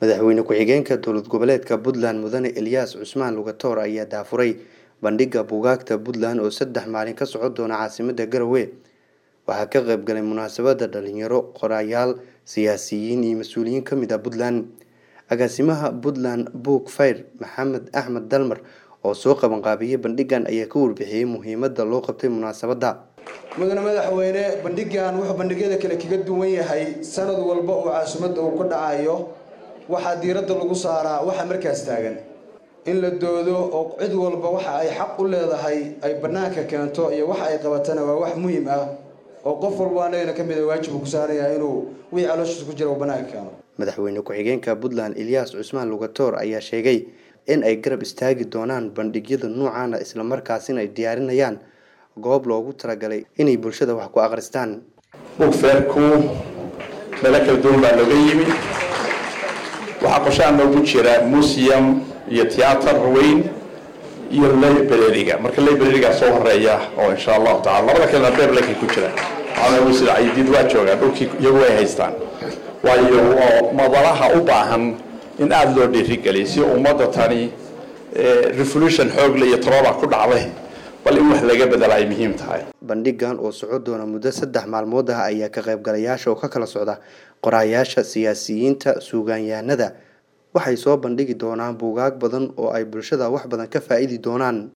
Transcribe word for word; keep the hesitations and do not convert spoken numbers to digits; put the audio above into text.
Madaxweyne ku-xigeenka dowlad goboleedka Puntland Mudane Ilyas Cusmaan Lugator ayaa daafuray bandhigga buugaagta Puntland oo saddex maalin ka socon doona caasimadda Garowe. Waxaa ka qayb galay munaasabadda dhalinyaro, qorayaal, siyaasiyiin iyo mas'uuliyiin ka mid ah Puntland. Agaasimaha Puntland Book Fair Maxamed Axmed Dalmar oo soo qaban qaabiyay bandhiggan ayaa ka warbixiyay muhiimadda loo qabtay munaasabadda. mudane madaxweyne bandhiggan wuxuu bandhigyada kale kaga duwan yahay sanad walba oo caasimadda uu ka dhacayo waxaa diiradda lagu saaraa waxa markaas taagan in la doodo oo cid walba waxa ay xaq u leedahay ay banaanka keento iyo waxa ay qabatana waa wax muhiim ah oo qof walba anagana kamid ah waajib ku saaraya inuu wixii calooshiisa ku jira banaanka keeno. Madaxweyne ku-xigeenka Puntland Ilyas Cusmaan Lugator ayaa sheegay in ay garab istaagi doonaan bandhigyada noocan ah isla markaasina ay diyaarinayaan goob loogu talagalay inay bulshada wax ku akhristaan. Book Fair-ku meel kala duwan baa looga yimi. waxaa qorshaha noogu jira museum iyo theater weyn iyo library-ga marka library-ga soo horeeya oo insha Allah taala labada kale beeb laki ku jira ana ugu sida ay did waa jooga dhulkii iyagu ay haystaan waayo madalaha u baahan in aad loo dhiirigeliyo si ummadda tani revolution xoog leh iyo toroba ku dhacday bal in wax laga bedelaay muhiim tahay. Bandhiggan oo socod doona muddo saddex maalmood ah ayaa ka qayb galayaasha oo ka kala socda qorayaasha, siyaasiyiinta, suugaanyahanada waxay soo bandhigi doonaan buugaag badan oo ay bulshada wax badan ka faa'iidi doonaan.